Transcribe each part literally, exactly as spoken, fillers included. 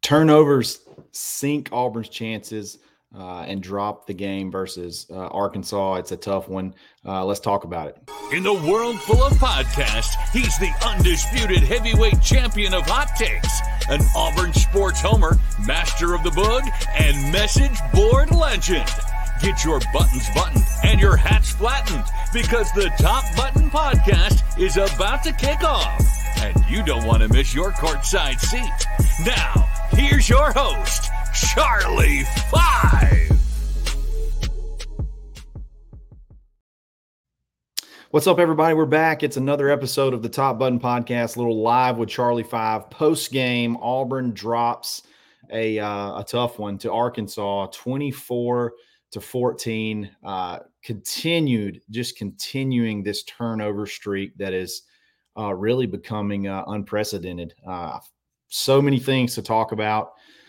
Turnovers sink Auburn's chances uh, and drop the game versus uh, Arkansas. It's a tough one. Uh, let's talk about it. In the world full of podcasts, he's the undisputed heavyweight champion of hot takes, an Auburn sports homer, master of the boog, and message board legend. Get your buttons buttoned and your hats flattened because the Top Button Podcast is about to kick off. And you don't want to miss your courtside seat. Now, here's your host, Charlie Five. What's up, everybody? We're back. It's another episode of the Top Button Podcast, a little live with Charlie Five. Post-game, Auburn drops a, uh, a tough one to Arkansas, twenty-four to fourteen. Uh, continued, just continuing this turnover streak that is uh, really becoming uh, unprecedented. Uh, so many things to talk about.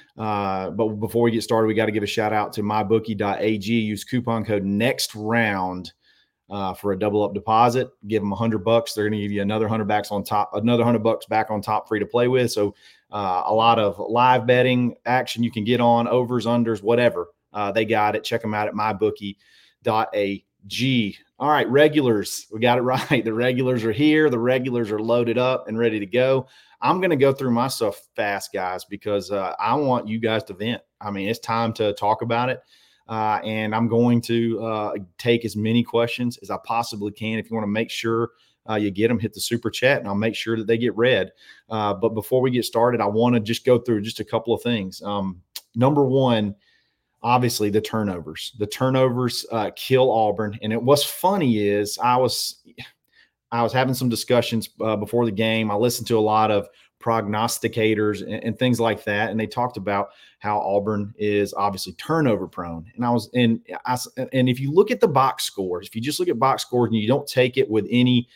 Uh, but before we get started, we got to give a shout out to my bookie dot a g. Use coupon code next round uh, for a double up deposit. Give them a hundred bucks. They're going to give you another hundred bucks on top, another hundred bucks back on top, free to play with. So uh, a lot of live betting action you can get on, overs, unders, whatever. Uh, they got it. Check them out at my bookie dot a g. All right, regulars. We got it right. The regulars are here. The regulars are loaded up and ready to go. I'm going to go through my stuff fast, guys, because uh, I want you guys to vent. I mean, it's time to talk about it. Uh, and I'm going to uh, take as many questions as I possibly can. If you want to make sure uh, you get them, hit the super chat, and I'll make sure that they get read. Uh, but before we get started, I want to just go through just a couple of things. Um, number one, obviously the turnovers. The turnovers uh, kill Auburn. And it, what's funny is I was I was having some discussions uh, before the game. I listened to a lot of prognosticators and, and things like that, and they talked about how Auburn is obviously turnover prone. And I was in, I, and if you look at the box scores, if you just look at box scores and you don't take it with any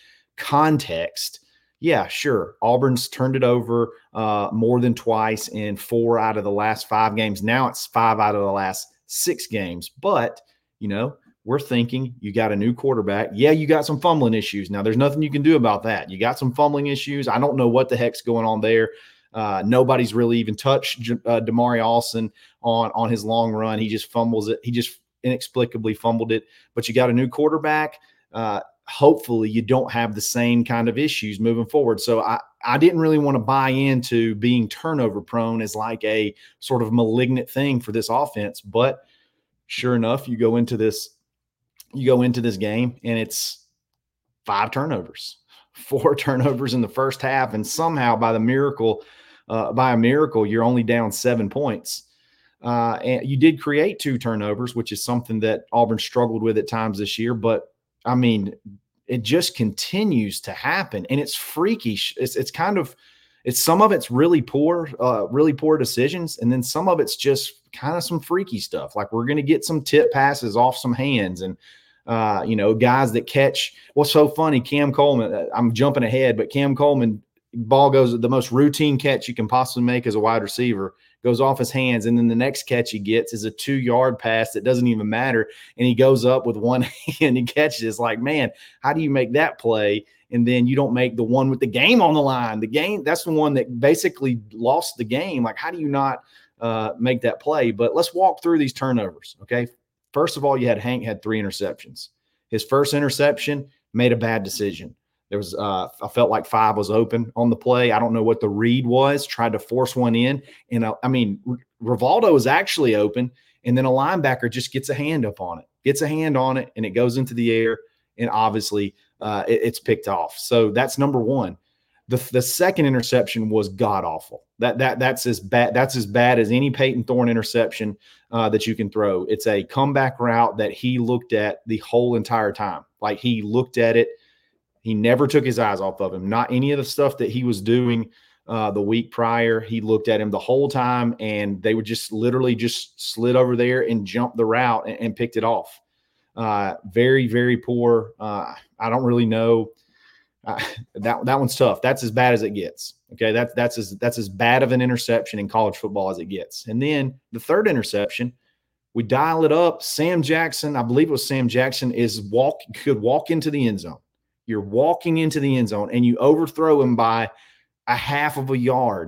context, yeah, sure, Auburn's turned it over uh, more than twice in four out of the last five games. Now it's five out of the last six games. But, you know, we're thinking you got a new quarterback. Yeah, you got some fumbling issues. Now, there's nothing you can do about that. You got some fumbling issues. I don't know what the heck's going on there. Uh, nobody's really even touched uh, Damari Alston on, on his long run. He just fumbles it. He just inexplicably fumbled it. But you got a new quarterback. Uh, hopefully you don't have the same kind of issues moving forward. So I, I didn't really want to buy into being turnover prone as like a sort of malignant thing for this offense. But sure enough, you go into this You go into this game and it's five turnovers, four turnovers in the first half. And somehow by the miracle, uh, by a miracle, you're only down seven points. Uh, and you did create two turnovers, which is something that Auburn struggled with at times this year. But I mean, it just continues to happen and it's freakish. It's, it's kind of, it's some of it's really poor, uh, really poor decisions. And then some of it's just kind of some freaky stuff. Like we're going to get some tip passes off some hands and, Uh, you know, guys that catch. What's so funny, Cam Coleman, I'm jumping ahead, but Cam Coleman, ball goes, the most routine catch you can possibly make as a wide receiver, goes off his hands. And then the next catch he gets is a two yard pass that doesn't even matter. And he goes up with one hand and catches it. It's like, man, how do you make that play? And then you don't make the one with the game on the line. The game, that's the one that basically lost the game. Like, how do you not uh, make that play? But let's walk through these turnovers, okay? First of all, you had Hank had three interceptions. His first interception made a bad decision. There was, uh, I felt like five was open on the play. I don't know what the read was. Tried to force one in, and uh, I mean, Rivaldo is actually open, and then a linebacker just gets a hand up on it, gets a hand on it, and it goes into the air, and obviously uh, it, it's picked off. So that's number one. The, the second interception was god awful. That that that's as bad that's as bad as any Peyton Thorne interception uh, that you can throw. It's a comeback route that he looked at the whole entire time. Like he looked at it, he never took his eyes off of him. Not any of the stuff that he was doing uh, the week prior. He looked at him the whole time, and they would just literally just slid over there and jumped the route and, and picked it off. Uh, very very poor. Uh, I don't really know. Uh, that that one's tough. That's as bad as it gets. Okay, that's that's as that's as bad of an interception in college football as it gets. And then the third interception, we dial it up. Sam Jackson, I believe it was Sam Jackson, is walk could walk into the end zone. You're walking into the end zone and you overthrow him by a half of a yard.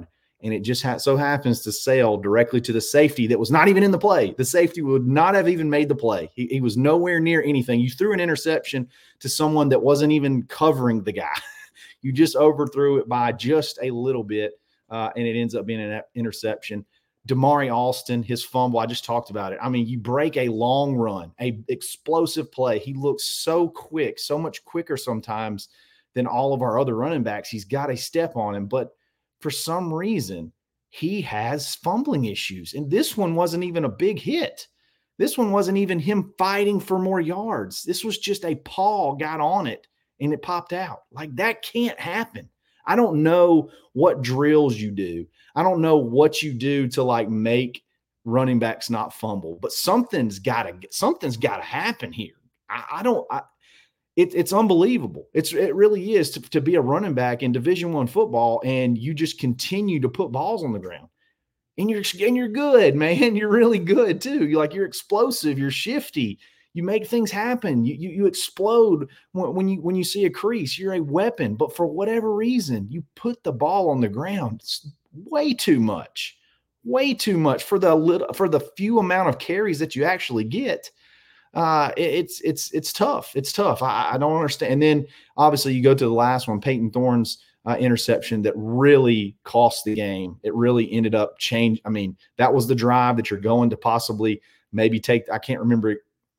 and it just ha- so happens to sail directly to the safety that was not even in the play. The safety would not have even made the play. He, he was nowhere near anything. You threw an interception to someone that wasn't even covering the guy. You just overthrew it by just a little bit, uh, and it ends up being an interception. Damari Alston, his fumble, I just talked about it. I mean, you break a long run, a explosive play. He looks so quick, so much quicker sometimes than all of our other running backs. He's got a step on him, but for some reason, he has fumbling issues. And this one wasn't even a big hit. This one wasn't even him fighting for more yards. This was just a paw got on it and it popped out. Like, that can't happen. I don't know what drills you do. I don't know what you do to like make running backs not fumble, but something's got to something's got to happen here. I, I don't. I, it, it's unbelievable. It's it really is to, to be a running back in Division One football, and you just continue to put balls on the ground, and you're and you're good, man. You're really good too. You're like you're explosive. You're shifty. You make things happen. You, you, you explode when, when you when you see a crease. You're a weapon. But for whatever reason, you put the ball on the ground. It's way too much, way too much for the little for the few amount of carries that you actually get. Uh, it, it's it's it's tough. It's tough. I, I don't understand. And then obviously you go to the last one, Peyton Thorne's uh, interception that really cost the game. It really ended up change. I mean, that was the drive that you're going to possibly maybe take. I can't remember.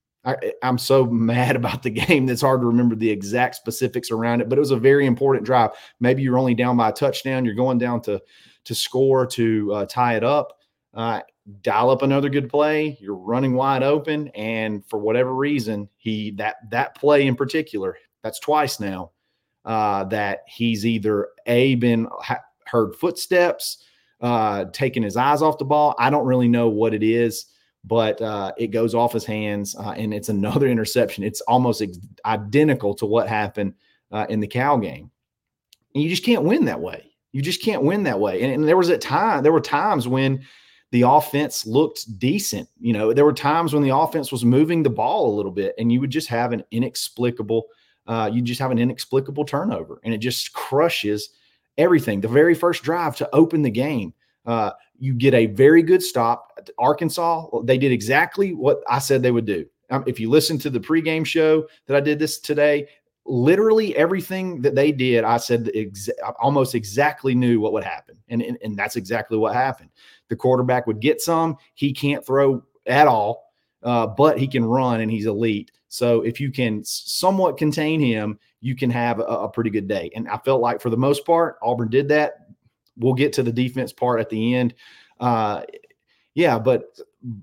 I, I'm so mad about the game that's hard to remember the exact specifics around it, but it was a very important drive. Maybe you're only down by a touchdown. You're going down to to score, to uh, tie it up, uh, dial up another good play. You're running wide open, and for whatever reason, he that that play in particular, that's twice now uh, that he's either a been ha- heard footsteps, uh, taking his eyes off the ball. I don't really know what it is. But uh, it goes off his hands, uh, and it's another interception. It's almost ex- identical to what happened uh, in the Cal game. And you just can't win that way. You just can't win that way. And, and there was a time, there were times when the offense looked decent. You know, there were times when the offense was moving the ball a little bit, and you would just have an inexplicable, uh, you just have an inexplicable turnover, and it just crushes everything. The very first drive to open the game. Uh, you get a very good stop. Arkansas, they did exactly what I said they would do. Um, if you listen to the pregame show that I did this today, literally everything that they did, I said exa- I almost exactly knew what would happen. And, and, and that's exactly what happened. The quarterback would get some. He can't throw at all, uh, but he can run, and he's elite. So if you can somewhat contain him, you can have a, a pretty good day. And I felt like for the most part, Auburn did that. We'll get to the defense part at the end. Uh, yeah, but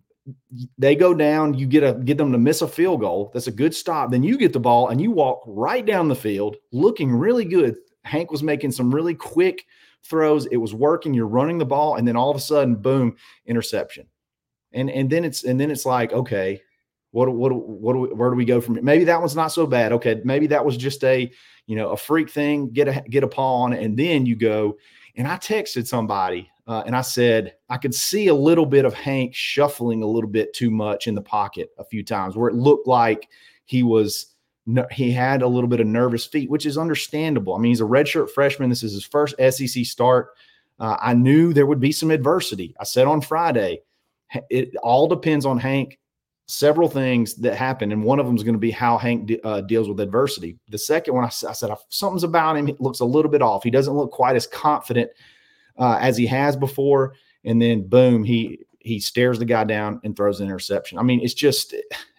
they go down. You get a get them to miss a field goal. That's a good stop. Then you get the ball and you walk right down the field, looking really good. Hank was making some really quick throws. It was working. You're running the ball, and then all of a sudden, boom, interception. And and then it's and then it's like, okay, what what what do we, where do we go from here? Maybe that one's not so bad. Okay, maybe that was just a you know a freak thing. Get a get a paw on it, and then you go. And I texted somebody uh, and I said, I could see a little bit of Hank shuffling a little bit too much in the pocket a few times where it looked like he was, he had a little bit of nervous feet, which is understandable. I mean, he's a redshirt freshman. This is his first S E C start. Uh, I knew there would be some adversity. I said on Friday, it all depends on Hank, several things that happen. And one of them is going to be how Hank de- uh, deals with adversity. The second one, I, I said, something's about him. It looks a little bit off. He doesn't look quite as confident uh, as he has before. And then boom, he, he stares the guy down and throws an interception. I mean, it's just,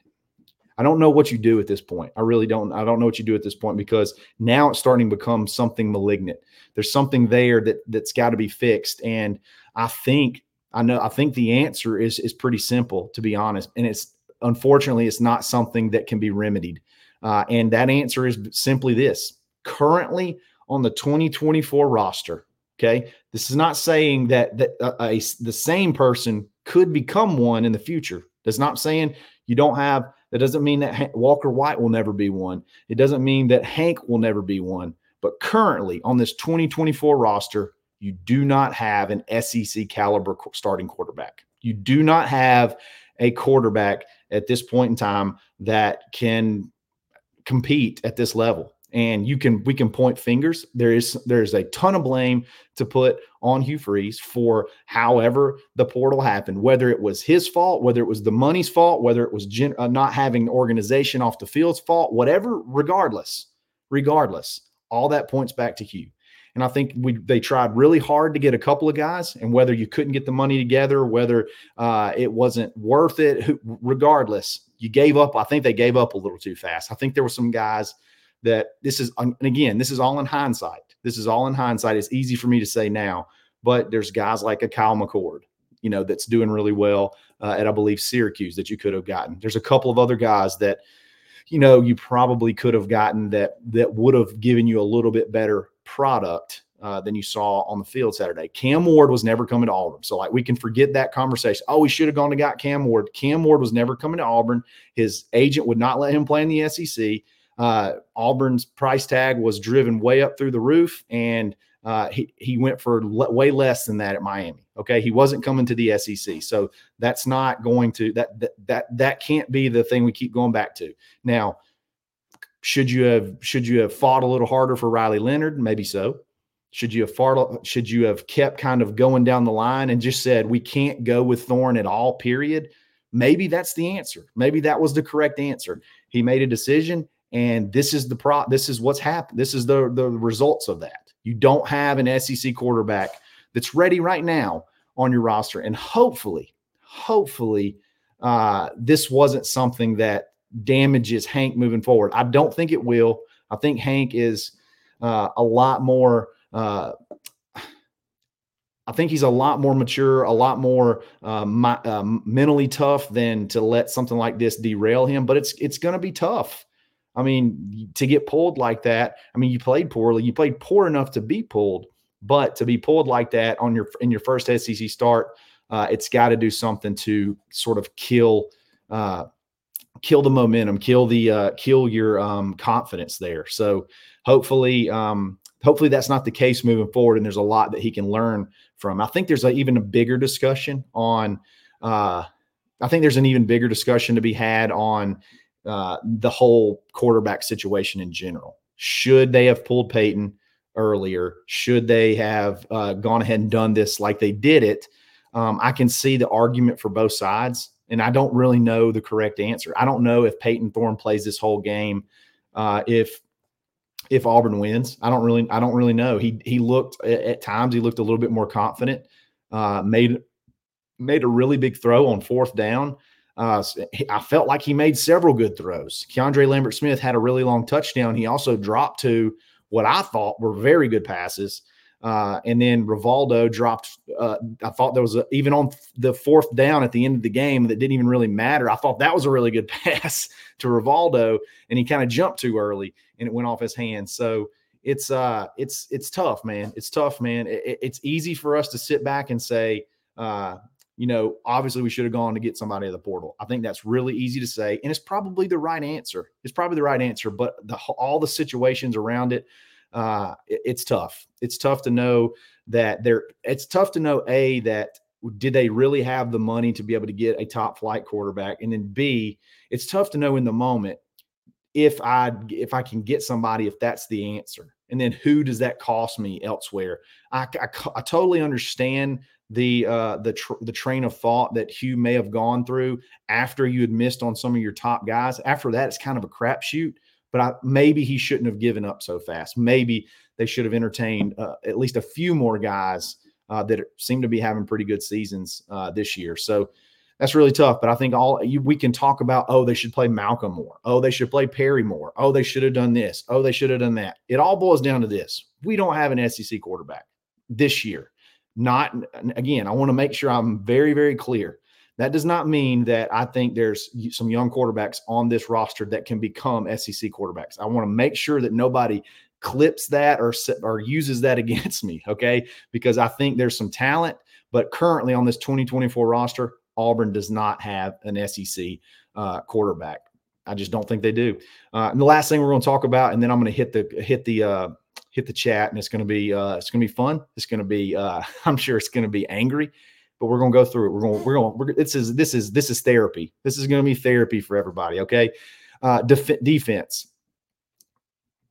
I don't know what you do at this point. I really don't. I don't know what you do at this point, because now it's starting to become something malignant. There's something there that that's got to be fixed. And I think, I know, I think the answer is, is pretty simple, to be honest. And it's, unfortunately, it's not something that can be remedied. Uh, and that answer is simply this. Currently on the twenty twenty-four roster, okay, this is not saying that, that uh, a, the same person could become one in the future. That's not saying you don't have – that doesn't mean that Hank, Walker White will never be one. It doesn't mean that Hank will never be one. But currently on this twenty twenty-four roster, you do not have an S E C caliber starting quarterback. You do not have a quarterback at this point in time that can compete at this level. And you can we can point fingers. There is there's a ton of blame to put on Hugh Freeze for however the portal happened, whether it was his fault, whether it was the money's fault, whether it was gen, uh, not having the organization off the field's fault, whatever. Regardless, regardless, all that points back to Hugh. And I think we they tried really hard to get a couple of guys, and whether you couldn't get the money together, whether uh, it wasn't worth it, regardless, you gave up. I think they gave up a little too fast. I think there were some guys that this is, and again, this is all in hindsight. This is all in hindsight. It's easy for me to say now, but there's guys like a Kyle McCord, you know, that's doing really well uh, at, I believe, Syracuse that you could have gotten. There's a couple of other guys that, you know, you probably could have gotten that that would have given you a little bit better product uh, than you saw on the field Saturday. Cam Ward was never coming to Auburn. So, like, we can forget that conversation. Oh, we should have gone and got Cam Ward. Cam Ward was never coming to Auburn. His agent would not let him play in the S E C. Uh, Auburn's price tag was driven way up through the roof, and uh, he, he went for le- way less than that at Miami. Okay. He wasn't coming to the S E C. So that's not going to, that, that, that, that can't be the thing we keep going back to. Now, should you have, should you have fought a little harder for Riley Leonard? Maybe so. Should you have fought, should you have kept kind of going down the line and just said, we can't go with Thorne at all, period? Maybe that's the answer. Maybe that was the correct answer. He made a decision. And this is the pro. This is what's happened. This is the the results of that. You don't have an S E C quarterback that's ready right now on your roster, and hopefully, hopefully, uh, this wasn't something that damages Hank moving forward. I don't think it will. I think Hank is uh, a lot more. Uh, I think he's a lot more mature, a lot more uh, my, uh, mentally tough than to let something like this derail him. But it's it's going to be tough. I mean, to get pulled like that, I mean, you played poorly. You played poor enough to be pulled, but to be pulled like that on your in your first S E C start, uh, it's got to do something to sort of kill uh, kill the momentum, kill the uh, kill your um, confidence there. So hopefully, um, hopefully that's not the case moving forward, and there's a lot that he can learn from. I think there's a, even a bigger discussion on. Uh, I think there's an even bigger discussion to be had on. Uh, the whole quarterback situation in general. Should they have pulled Peyton earlier? Should they have uh, gone ahead and done this like they did it? Um, I can see the argument for both sides, and I don't really know the correct answer. I don't know if Peyton Thorne plays this whole game uh, if if Auburn wins. I don't really I don't really know. He he looked at, at times he looked a little bit more confident. Uh, made made a really big throw on fourth down. Uh, I felt like he made several good throws. Keandre Lambert-Smith had a really long touchdown. He also dropped to what I thought were very good passes. Uh, and then Rivaldo dropped. Uh, I thought there was a, even on the fourth down at the end of the game that didn't even really matter. I thought that was a really good pass to Rivaldo, and he kind of jumped too early and it went off his hands. So it's uh, it's it's tough, man. It's tough, man. It, it's easy for us to sit back and say, uh, you know, obviously we should have gone to get somebody at the portal. I think that's really easy to say, and it's probably the right answer. It's probably the right answer, but the all the situations around it, uh, it, it's tough. It's tough to know that they're. It's tough to know a that did they really have the money to be able to get a top flight quarterback, and then b, it's tough to know in the moment if I if I can get somebody if that's the answer, and then who does that cost me elsewhere? I I, I totally understand. The uh, the tr- the train of thought that Hugh may have gone through after you had missed on some of your top guys. After that, it's kind of a crapshoot. But I, maybe he shouldn't have given up so fast. Maybe they should have entertained uh, at least a few more guys uh, that seem to be having pretty good seasons uh, this year. So that's really tough. But I think all you, we can talk about. Oh, they should play Malcolm more. Oh, they should play Perry more. Oh, they should have done this. Oh, they should have done that. It all boils down to this: we don't have an S E C quarterback this year. Not again, I want to make sure I'm very, very clear. That does not mean that I think there's some young quarterbacks on this roster that can become S E C quarterbacks. I want to make sure that nobody clips that or, or uses that against me, okay? Because I think there's some talent, but currently on this twenty twenty-four roster, Auburn does not have an S E C uh, quarterback. I just don't think they do. Uh, and the last thing we're going to talk about, and then I'm going to hit the hit the uh, hit the chat, and it's going to be uh, it's going to be fun. It's going to be uh, I'm sure it's going to be angry, but we're going to go through it. We're going we're going we're, this is this is this is therapy. This is going to be therapy for everybody. Okay, uh, def- defense.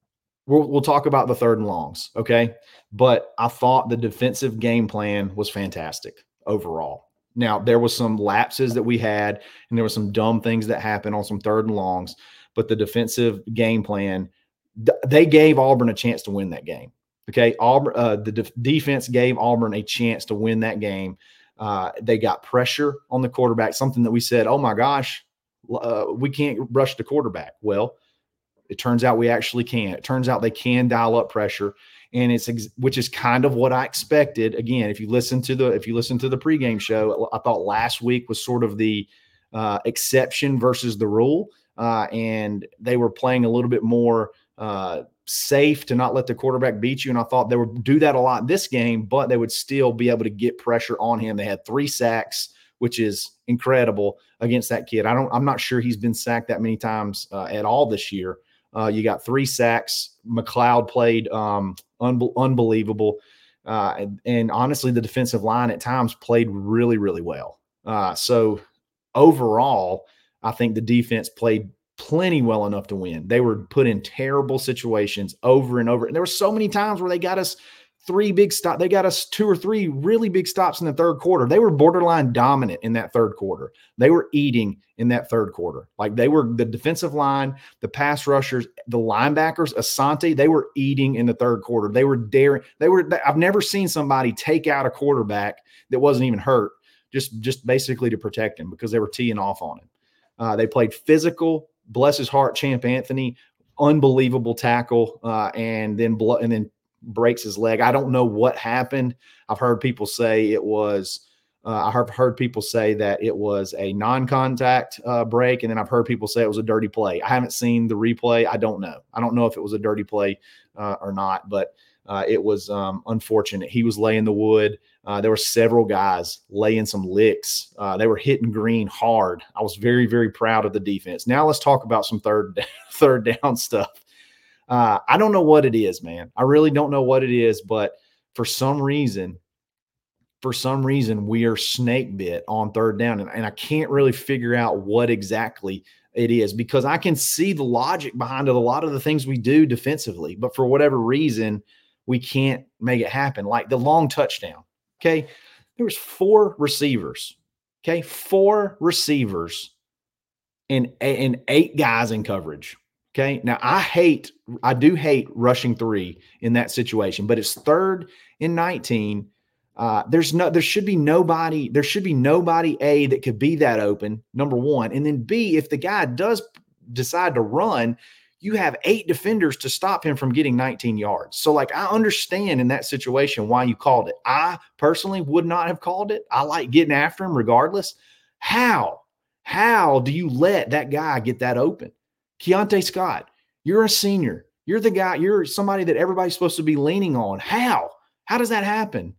we'll, we'll talk about the third and longs. Okay. But I thought the defensive game plan was fantastic overall. Now, there was some lapses that we had, and there were some dumb things that happened on some third and longs, but the defensive game plan, th- they gave Auburn a chance to win that game. Okay. Auburn, uh, the de- defense gave Auburn a chance to win that game. Uh, they got pressure on the quarterback, something that we said, oh my gosh, uh, we can't rush the quarterback. Well, it turns out we actually can. It turns out they can dial up pressure, and it's ex- which is kind of what I expected. Again, if you listen to the if you listen to the pregame show, I thought last week was sort of the uh, exception versus the rule, uh, and they were playing a little bit more uh, safe to not let the quarterback beat you. And I thought they would do that a lot this game, but they would still be able to get pressure on him. They had three sacks, which is incredible against that kid. I don't. I'm not sure he's been sacked that many times uh, at all this year. Uh, you got three sacks. McLeod played um, un- unbelievable. Uh, and, and honestly, the defensive line at times played really, really well. Uh, so overall, I think the defense played plenty well enough to win. They were put in terrible situations over and over. And there were so many times where they got us three big stops. They got us two or three really big stops in the third quarter. They were borderline dominant in that third quarter. They were eating in that third quarter. Like they were the defensive line, the pass rushers, the linebackers, Asante, they were eating in the third quarter. They were daring. They were, I've never seen somebody take out a quarterback that wasn't even hurt, just, just basically to protect him because they were teeing off on him. Uh, they played physical, bless his heart, Champ Anthony, unbelievable tackle. Uh, and then, and then, breaks his leg. I don't know what happened. I've heard people say it was, uh, I have heard people say that it was a non-contact uh, break. And then I've heard people say it was a dirty play. I haven't seen the replay. I don't know. I don't know if it was a dirty play uh, or not, but uh, it was um, unfortunate. He was laying the wood. Uh, there were several guys laying some licks. Uh, they were hitting Green hard. I was very, very proud of the defense. Now let's talk about some third, third down stuff. Uh, I don't know what it is, man. I really don't know what it is, but for some reason, for some reason, we are snake bit on third down, and, and I can't really figure out what exactly it is because I can see the logic behind a lot of the things we do defensively, but for whatever reason, we can't make it happen. Like the long touchdown, okay? There was four receivers, okay? Four receivers and, and eight guys in coverage. Okay. Now I hate, I do hate rushing three in that situation, but it's third and nineteen. Uh, there's no, there should be nobody, there should be nobody A that could be that open, number one. And then B, if the guy does decide to run, you have eight defenders to stop him from getting nineteen yards. So like, I understand in that situation why you called it. I personally would not have called it. I like getting after him regardless. How, how do you let that guy get that open? Keontae Scott, you're a senior. You're the guy, you're somebody that everybody's supposed to be leaning on. How? How does that happen?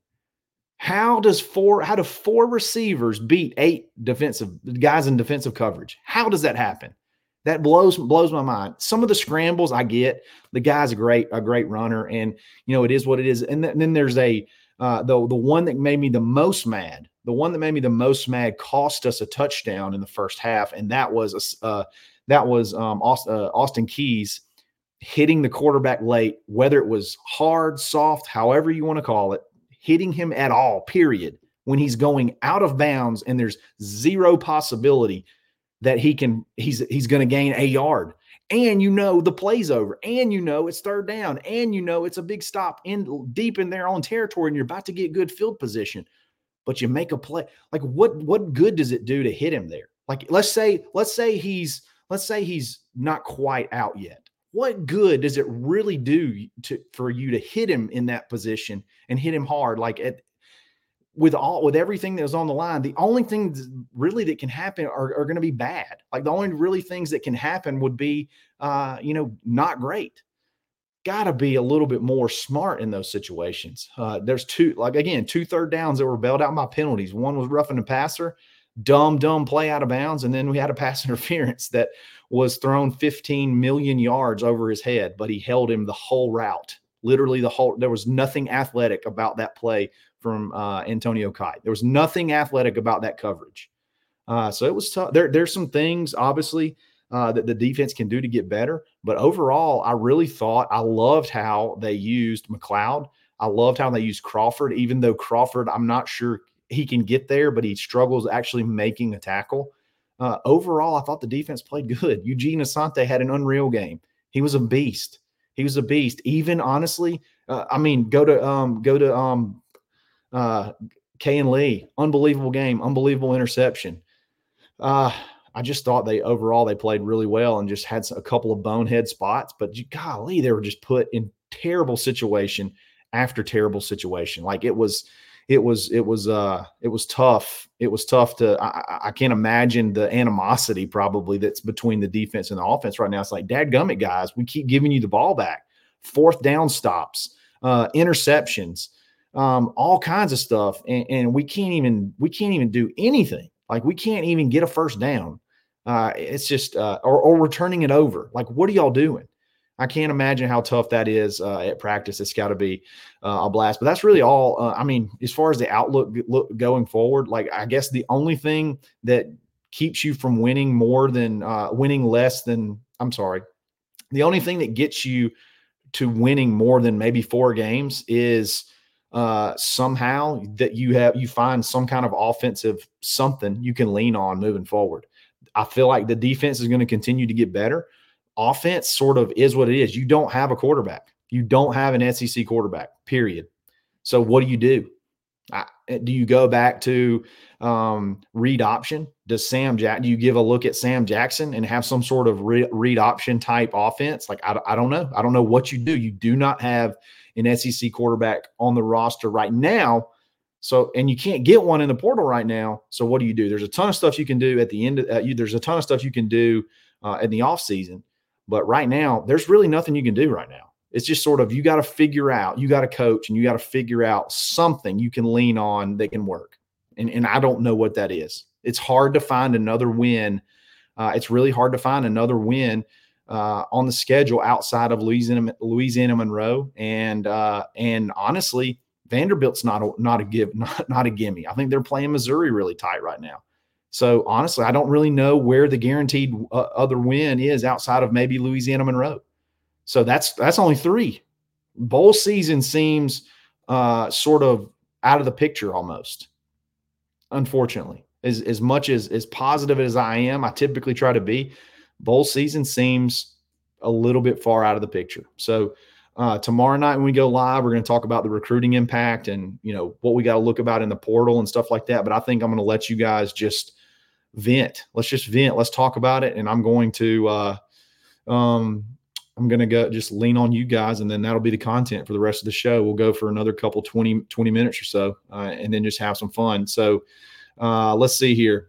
How does four, how do four receivers beat eight defensive guys in defensive coverage? How does that happen? That blows, blows my mind. Some of the scrambles I get, the guy's a great, a great runner, and you know, it is what it is. And, th- and then there's a, uh, the, the one that made me the most mad, the one that made me the most mad cost us a touchdown in the first half. And that was a, uh, That was um, Austin, uh, Austin Keys hitting the quarterback late, whether it was hard, soft, however you want to call it, hitting him at all, period, when he's going out of bounds and there's zero possibility that he can, he's, he's going to gain a yard. And you know the play's over, and you know it's third down, and you know it's a big stop in deep in their own territory, and you're about to get good field position, but you make a play. Like what, what good does it do to hit him there? Like let's say, let's say he's, Let's say he's not quite out yet. What good does it really do to for you to hit him in that position and hit him hard? Like at, with all with everything that was on the line, the only things really that can happen are, are going to be bad. Like the only really things that can happen would be, uh, you know, not great. Got to be a little bit more smart in those situations. Uh, there's two, like again, two third downs that were bailed out by penalties. One was roughing the passer. Dumb, dumb play out of bounds. And then we had a pass interference that was thrown fifteen million yards over his head, but he held him the whole route. Literally the whole, there was nothing athletic about that play from uh, Antonio Kite. There was nothing athletic about that coverage. Uh, so it was tough. There, there's some things, obviously, uh, that the defense can do to get better. But overall, I really thought I loved how they used McLeod. I loved how they used Crawford, even though Crawford, I'm not sure he can get there, but he struggles actually making a tackle. Uh, overall, I thought the defense played good. Eugene Asante had an unreal game. He was a beast. He was a beast. Even honestly, uh, I mean, go to um, go to um, uh, Kayin Lee. Unbelievable game. Unbelievable interception. Uh, I just thought they overall they played really well and just had a couple of bonehead spots. But golly, they were just put in terrible situation after terrible situation. Like it was, it was, it was, uh, it was tough. It was tough to. I, I can't imagine the animosity probably that's between the defense and the offense right now. It's like, dadgummit, guys, we keep giving you the ball back, fourth down stops, uh, interceptions, um, all kinds of stuff, and, and we can't even we can't even do anything. Like we can't even get a first down. Uh, it's just uh, or, or returning it over. Like, what are y'all doing? I can't imagine how tough that is uh, at practice. It's got to be uh, a blast. But that's really all. Uh, I mean, as far as the outlook look going forward, like I guess the only thing that keeps you from winning more than uh, winning less than I'm sorry, the only thing that gets you to winning more than maybe four games is uh, somehow that you have you find some kind of offensive something you can lean on moving forward. I feel like the defense is going to continue to get better. Offense sort of is what it is. You don't have a quarterback. You don't have an S E C quarterback, period. So what do you do? I, do you go back to um, read option? Does Sam Jack? Do you give a look at Sam Jackson and have some sort of re, read option type offense? Like I, I don't know. I don't know what you do. You do not have an S E C quarterback on the roster right now. So, and you can't get one in the portal right now. So what do you do? There's a ton of stuff you can do at the end of uh, you. There's a ton of stuff you can do uh, in the offseason. But right now, there's really nothing you can do right now. It's just sort of you got to figure out, you got to coach, and you got to figure out something you can lean on that can work. And, and I don't know what that is. It's hard to find another win. Uh, it's really hard to find another win uh, on the schedule outside of Louisiana, Louisiana Monroe. And uh, and honestly, Vanderbilt's not a, not a give, not, not a gimme. I think they're playing Missouri really tight right now. So honestly, I don't really know where the guaranteed uh, other win is outside of maybe Louisiana Monroe. So that's that's only three. Bowl season seems uh, sort of out of the picture almost, unfortunately. As, as much as, as positive as I am, I typically try to be, bowl season seems a little bit far out of the picture. So uh, tomorrow night when we go live, we're going to talk about the recruiting impact and, you know, what we got to look about in the portal and stuff like that. But I think I'm going to let you guys just vent. Let's just vent. Let's talk about it. And I'm going to uh, um, – I'm going to go just lean on you guys, and then that'll be the content for the rest of the show. We'll go for another couple, twenty, twenty minutes or so, uh, and then just have some fun. So uh, let's see here.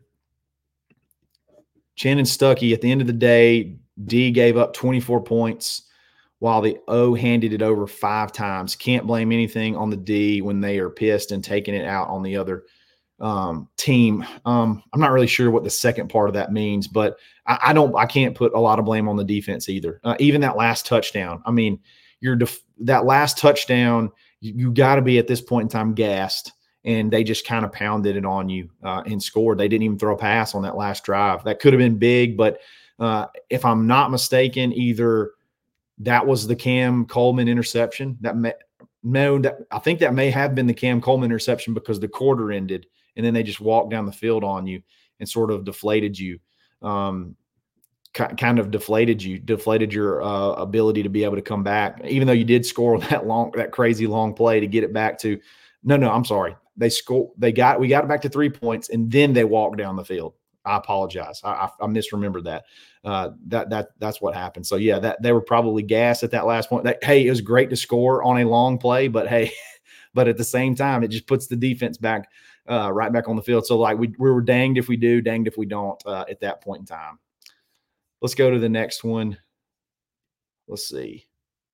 Shannon Stuckey, at the end of the day, D gave up twenty-four points while the O handed it over five times. Can't blame anything on the D when they are pissed and taking it out on the other um, team. Um, I'm not really sure what the second part of that means, but I, I don't, I can't put a lot of blame on the defense either. Uh, even that last touchdown. I mean, you're def- that last touchdown, you, you got to be at this point in time gassed, and they just kind of pounded it on you uh, and scored. They didn't even throw a pass on that last drive. That could have been big, but uh, if I'm not mistaken, either that was the Cam Coleman interception. That may, no, that I think that may have been the Cam Coleman interception because the quarter ended, and then they just walked down the field on you and sort of deflated you, um, k- kind of deflated you, deflated your uh, ability to be able to come back, even though you did score that long, that crazy long play to get it back to. No, no, I'm sorry. They scored. They got we got it back to three points, and then they walked down the field. I apologize. I, I, I misremembered that. Uh, that that that's what happened. So yeah, that they were probably gassed at that last point. That, hey, it was great to score on a long play, but hey, but at the same time, it just puts the defense back. Uh, right back on the field. So like we, we were danged if we do, danged if we don't uh, at that point in time. Let's go to the next one. Let's see.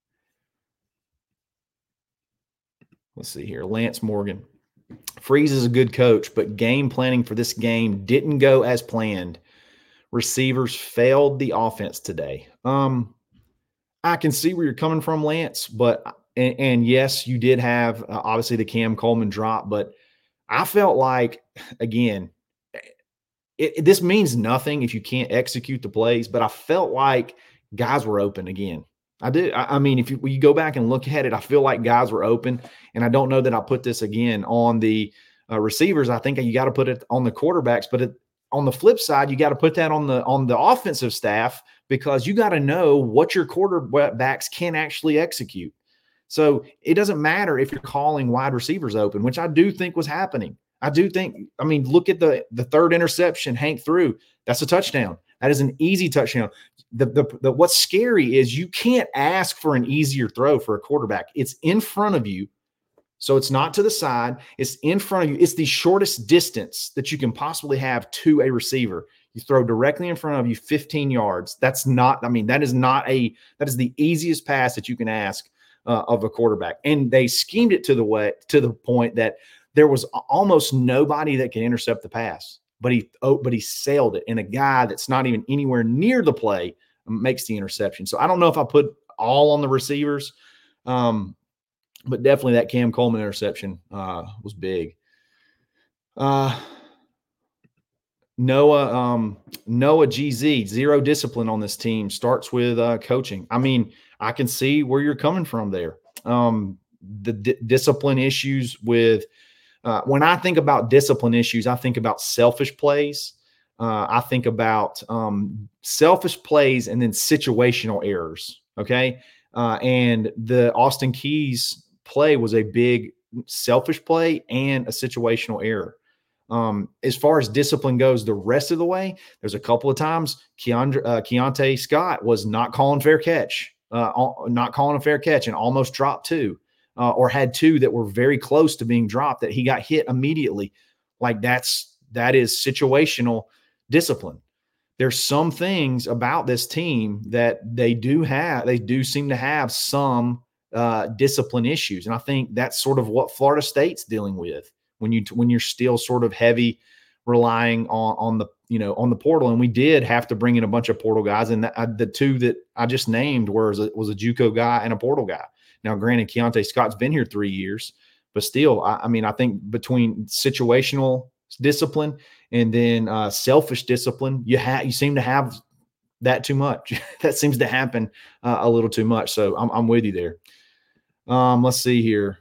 Let's see here. Lance Morgan. Freeze is a good coach, but game planning for this game didn't go as planned. Receivers failed the offense today. Um, I can see where you're coming from, Lance, but and, and yes, you did have uh, obviously the Cam Coleman drop, but I felt like, again, it, this means nothing if you can't execute the plays, but I felt like guys were open again. I did. I, I mean, if you, you go back and look at it, I feel like guys were open, and I don't know that I put this again on the uh, receivers. I think you got to put it on the quarterbacks, but it, on the flip side, you got to put that on the on the offensive staff, because you got to know what your quarterbacks can actually execute. So it doesn't matter if you're calling wide receivers open, which I do think was happening. I do think, I mean, look at the, the third interception Hank threw. That's a touchdown. That is an easy touchdown. The, the, the, what's scary is you can't ask for an easier throw for a quarterback. It's in front of you. So it's not to the side. It's in front of you. It's the shortest distance that you can possibly have to a receiver. You throw directly in front of you fifteen yards. That's not, I mean, that is not a, that is the easiest pass that you can ask uh, of a quarterback. And they schemed it to the way, to the point that there was almost nobody that can intercept the pass, but he, oh, but he sailed it. And a guy that's not even anywhere near the play makes the interception. So I don't know if I put all on the receivers, um, but definitely that Cam Coleman interception uh, was big. Uh, Noah, um, Noah G Z, zero discipline on this team, starts with uh, coaching. I mean, I can see where you're coming from there. Um, the d- discipline issues with uh, – when I think about discipline issues, I think about selfish plays. Uh, I think about um, selfish plays and then situational errors, okay? Uh, and the Austin Keys play was a big selfish play and a situational error. Um, as far as discipline goes, the rest of the way, there's a couple of times Keandre, uh, Keontae Scott was not calling fair catch, uh, not calling a fair catch and almost dropped two, uh, or had two that were very close to being dropped that he got hit immediately. Like that's, that is situational discipline. There's some things about this team that they do have, they do seem to have some uh, discipline issues. And I think that's sort of what Florida State's dealing with. When you when you're still sort of heavy relying on on the you know on the portal, and we did have to bring in a bunch of portal guys, and the, uh, the two that I just named was a, was a JUCO guy and a portal guy. Now, granted, Keontae Scott's been here three years, but still, I, I mean, I think between situational discipline and then uh, selfish discipline, you have you seem to have that too much. That seems to happen uh, a little too much. So I'm I'm with you there. Um, let's see here.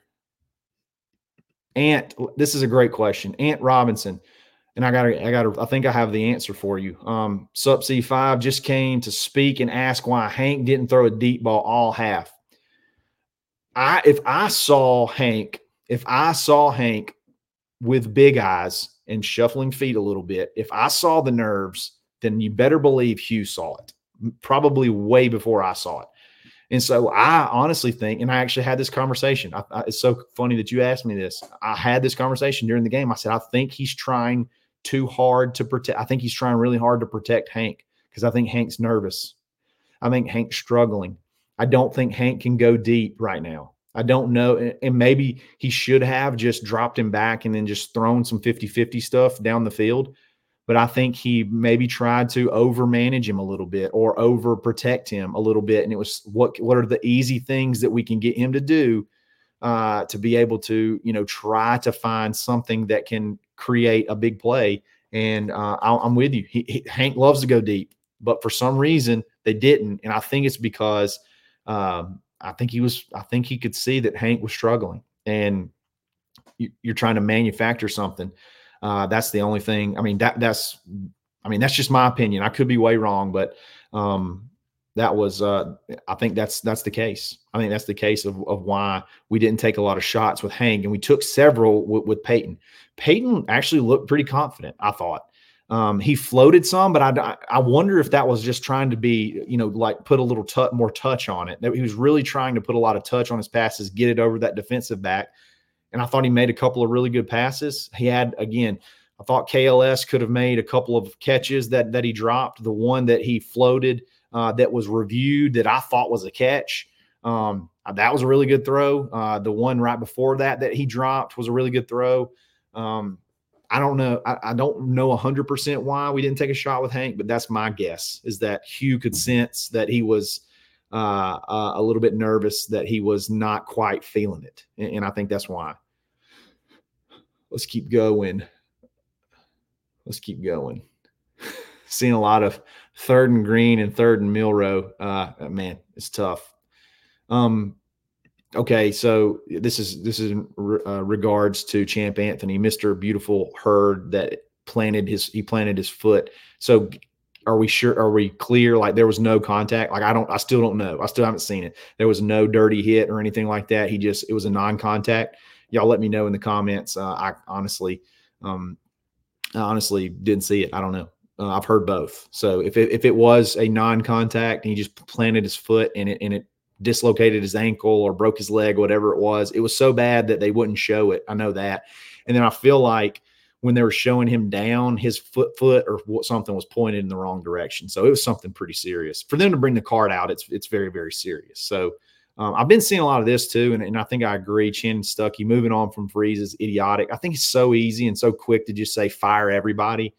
Ant, this is a great question. Ant Robinson, and I got to, I got to, I think I have the answer for you. Um, Sup C five just came to speak and ask why Hank didn't throw a deep ball all half. I, if I saw Hank, if I saw Hank with big eyes and shuffling feet a little bit, if I saw the nerves, then you better believe Hugh saw it, probably way before I saw it. And so I honestly think, and I actually had this conversation. I, I, it's so funny that you asked me this. I had this conversation during the game. I said, I think he's trying too hard to protect. I think he's trying really hard to protect Hank because I think Hank's nervous. I think Hank's struggling. I don't think Hank can go deep right now. I don't know. And maybe he should have just dropped him back and then just thrown some fifty-fifty stuff down the field. But I think he maybe tried to overmanage him a little bit or overprotect him a little bit. And it was what what are the easy things that we can get him to do uh, to be able to, you know, try to find something that can create a big play. And uh, I, I'm with you. He, he, Hank loves to go deep, but for some reason they didn't. And I think it's because um, I think he was, I think he could see that Hank was struggling, and you, you're trying to manufacture something. Uh, that's the only thing. I mean, that that's, I mean, that's just my opinion. I could be way wrong, but um, that was, uh, I think that's, that's the case. I think that's the case of, of why we didn't take a lot of shots with Hank, and we took several with, with Peyton. Peyton actually looked pretty confident, I thought. Um, he floated some, but I, I wonder if that was just trying to be, you know, like put a little t- more touch on it. That he was really trying to put a lot of touch on his passes, get it over that defensive back. And I thought he made a couple of really good passes. He had, again, I thought K L S could have made a couple of catches that that he dropped. The one that he floated uh, that was reviewed that I thought was a catch, um, that was a really good throw. Uh, the one right before that that he dropped was a really good throw. Um, I don't know. I, I don't know one hundred percent why we didn't take a shot with Hank, but that's my guess, is that Hugh could sense that he was uh, uh, a little bit nervous, that he was not quite feeling it. And, and I think that's why. Let's keep going. Let's keep going. seeing a lot of third and green and third and Milrow. Uh, man, it's tough. Um, okay, so this is this is in re- uh, regards to Champ Anthony, Mister Beautiful Herd that planted his he planted his foot. So are we sure? Are we clear? Like there was no contact? Like I don't, I still don't know. I still haven't seen it. There was no dirty hit or anything like that. He just, it was a non-contact. Y'all let me know in the comments. Uh, I honestly, um, I honestly didn't see it. I don't know. Uh, I've heard both. So if it, if it was a non-contact and he just planted his foot and it and it dislocated his ankle or broke his leg, whatever it was, it was so bad that they wouldn't show it. I know that. And then I feel like when they were showing him down, his foot foot or something was pointed in the wrong direction. So it was something pretty serious. For them to bring the card out, it's it's very, very serious. So um, I've been seeing a lot of this too, and, and I think I agree. Chin Stuckey moving on from Freeze is idiotic. I think it's so easy and so quick to just say fire everybody,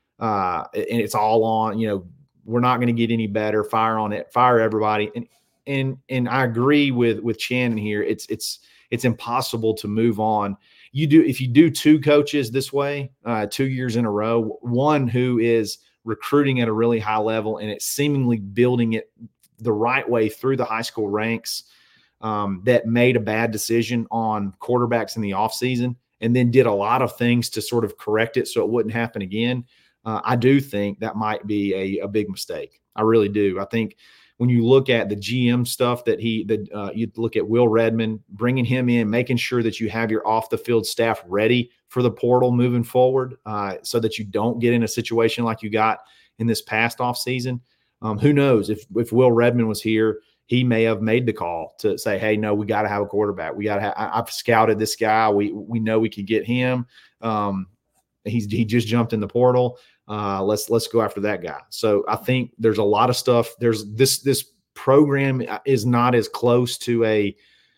uh, and it's all on. You know, we're not going to get any better. Fire on it. Fire everybody. And and and I agree with with Chin here. It's it's it's impossible to move on. You do if you do two coaches this way, uh, two years in a row, one who is recruiting at a really high level and it's seemingly building it the right way through the high school ranks, um, that made a bad decision on quarterbacks in the offseason and then did a lot of things to sort of correct it so it wouldn't happen again. Uh, I do think that might be a, a big mistake. I really do. I think when you look at the G M stuff that he, that uh, you look at Will Redmond, bringing him in, making sure that you have your off the field staff ready for the portal moving forward, uh, so that you don't get in a situation like you got in this past offseason. Um, who knows if, if Will Redmond was here, he may have made the call to say, hey, no, we got to have a quarterback. We got to have, I, I've scouted this guy. We, we know we could get him. Um, he's, he just jumped in the portal. Uh, let's let's go after that guy. So I think there's a lot of stuff. There's this this program is not as close to a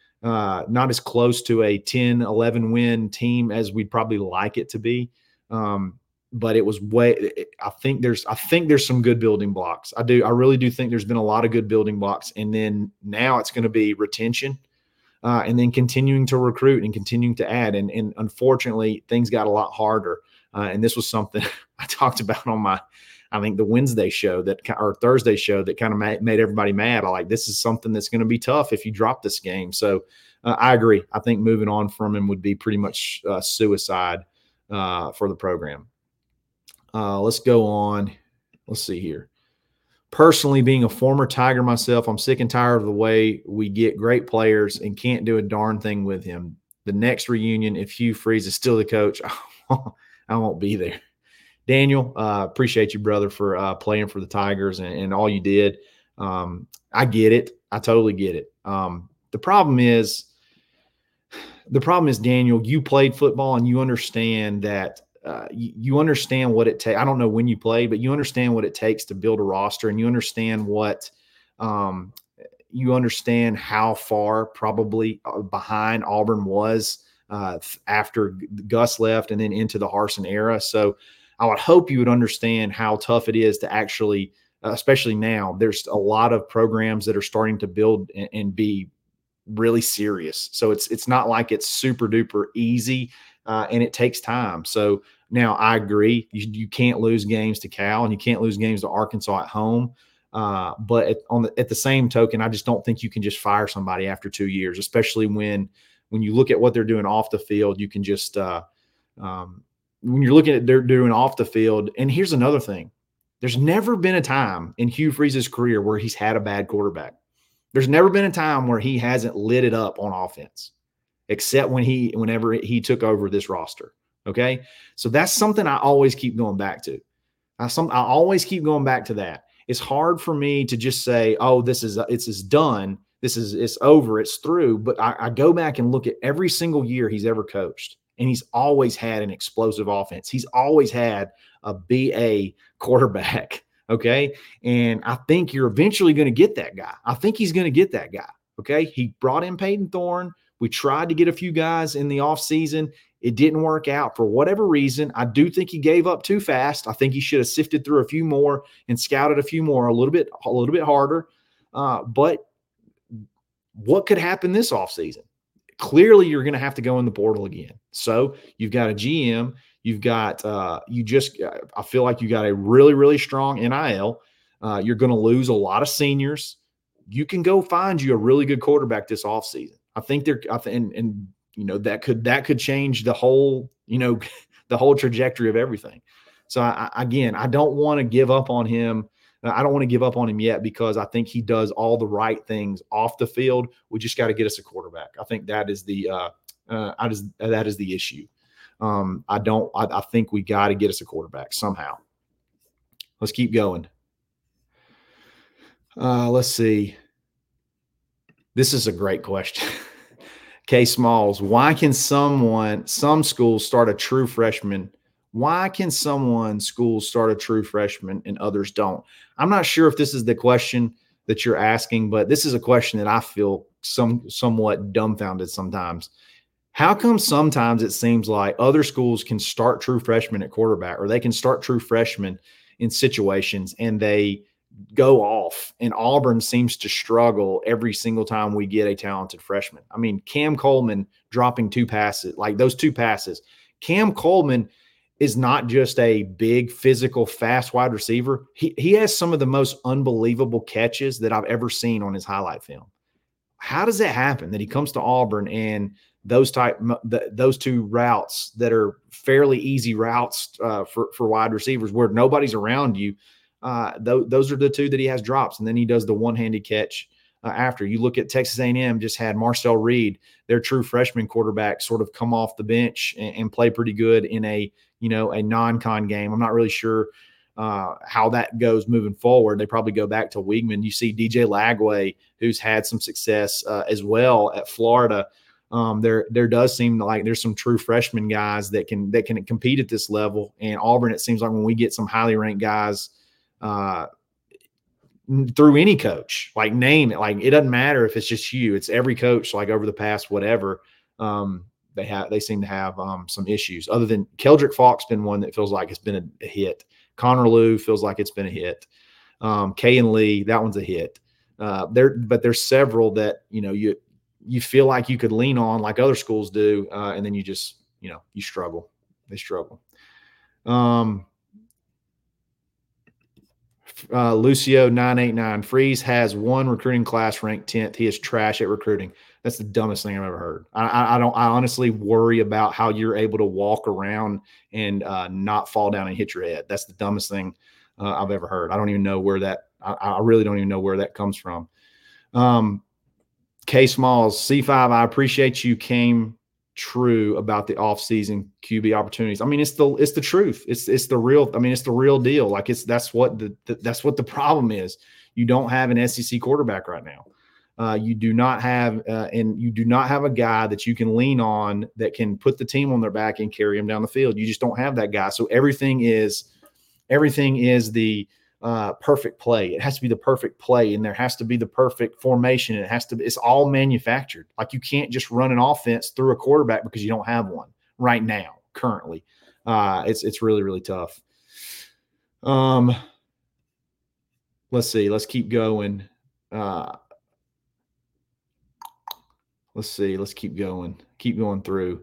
uh, not as close to a ten, eleven win team as we'd probably like it to be. Um, but it was way. I think there's I think there's some good building blocks. I do I really do think there's been a lot of good building blocks, and then now it's going to be retention. Uh, and then continuing to recruit and continuing to add. And, and unfortunately, things got a lot harder. Uh, and this was something I talked about on my, I think the Wednesday show that, or Thursday show that kind of made, made everybody mad. I like, this is something that's going to be tough if you drop this game. So uh, I agree. I think moving on from him would be pretty much uh, suicide uh, for the program. Uh, let's go on. Let's see here. Personally, being a former Tiger myself, I'm sick and tired of the way we get great players and can't do a darn thing with him. The next reunion, if Hugh Freeze is still the coach, I won't be there. Daniel, uh, appreciate you, brother, for uh, playing for the Tigers and, and all you did. Um, I get it. I totally get it. Um, the problem is, the problem is, Daniel, you played football and you understand that Uh, you, you understand what it takes. I don't know when you play, but you understand what it takes to build a roster, and you understand what um, you understand how far probably behind Auburn was uh, after Gus left and then into the Harsin era. So I would hope you would understand how tough it is to actually, uh, especially now, there's a lot of programs that are starting to build and, and be really serious. So it's it's not like it's super duper easy. Uh, and it takes time. So now I agree. You, you can't lose games to Cal and you can't lose games to Arkansas at home. Uh, but at, on the, at the same token, I just don't think you can just fire somebody after two years, especially when when you look at what they're doing off the field. You can just uh, um, when you're looking at they're doing off the field. And here's another thing: there's never been a time in Hugh Freeze's career where he's had a bad quarterback. There's never been a time where he hasn't lit it up on offense, except when he, whenever he took over this roster. Okay. So that's something I always keep going back to. I, some, I always keep going back to that. It's hard for me to just say, oh, this is, it's, it's done. This is, it's over. It's through. But I, I go back and look at every single year he's ever coached, and he's always had an explosive offense. He's always had a B A quarterback. Okay. And I think you're eventually going to get that guy. I think he's going to get that guy. Okay. He brought in Peyton Thorne. We tried to get a few guys in the offseason. It didn't work out for whatever reason. I do think he gave up too fast. I think he should have sifted through a few more and scouted a few more a little bit, a little bit harder. Uh, but what could happen this offseason? Clearly, you're going to have to go in the portal again. So you've got a G M, You've got uh, you just I feel like you got a really, really strong N I L. Uh, you're going to lose a lot of seniors. You can go find you a really good quarterback this offseason. I think they're I think, and, and you know that could that could change the whole, you know, the whole trajectory of everything. So I, again, I don't want to give up on him. I don't want to give up on him yet because I think he does all the right things off the field. We just got to get us a quarterback. I think that is the uh, uh, I just, that is the issue. Um, I don't. I, I think we got to get us a quarterback somehow. Let's keep going. Uh, let's see. This is a great question. K Smalls, why can someone, some schools start a true freshman? Why can someone schools start a true freshman and others don't? I'm not sure if this is the question that you're asking, but this is a question that I feel some somewhat dumbfounded sometimes. How come sometimes it seems like other schools can start true freshmen at quarterback, or they can start true freshmen in situations and they go off, and Auburn seems to struggle every single time we get a talented freshman? I mean, Cam Coleman dropping two passes, like those two passes. Cam Coleman is not just a big, physical, fast wide receiver. He, he has some of the most unbelievable catches that I've ever seen on his highlight film. How does that happen that he comes to Auburn and those type the, those two routes that are fairly easy routes uh, for, for wide receivers where nobody's around you, uh, th- those are the two that he has drops, and then he does the one-handed catch uh, after. You look at Texas A and M, just had Marcel Reed, their true freshman quarterback, sort of come off the bench and, and play pretty good in a you know, a non-con game. I'm not really sure uh, how that goes moving forward. They probably go back to Weigman. You see D J Lagway, who's had some success uh, as well at Florida. Um, there, there does seem like there's some true freshman guys that can that can compete at this level. And Auburn, it seems like when we get some highly ranked guys uh, through any coach, like name it, like it doesn't matter if it's just you. It's every coach, like over the past whatever. Um, They have, they seem to have um, some issues. Other than Keldrick Faulk's been one that feels like it's been a, a hit. Connor Lew feels like it's been a hit. Um, Kay and Lee, that one's a hit. Uh, there, but there's several that you know you you feel like you could lean on, like other schools do, uh, and then you just you know you struggle. They struggle. Um, uh, Lucio nine eight nine Freeze has one recruiting class ranked tenth. He is trash at recruiting. That's the dumbest thing I've ever heard. I, I don't. I honestly worry about how you're able to walk around and uh, not fall down and hit your head. That's the dumbest thing uh, I've ever heard. I don't even know where that. I, I really don't even know where that comes from. Um, K Smalls C five. I appreciate you came true about the offseason Q B opportunities. I mean, it's the it's the truth. It's it's the real. I mean, it's the real deal. Like it's that's what the, the that's what the problem is. You don't have an S E C quarterback right now. Uh, you do not have, uh, and you do not have a guy that you can lean on that can put the team on their back and carry them down the field. You just don't have that guy. So everything is, everything is the uh, perfect play. It has to be the perfect play, and there has to be the perfect formation. It has to be. It's all manufactured. Like you can't just run an offense through a quarterback because you don't have one right now. Currently, uh, it's it's really really tough. Um, let's see. Let's keep going. Uh, Let's see. Let's keep going. Keep going through.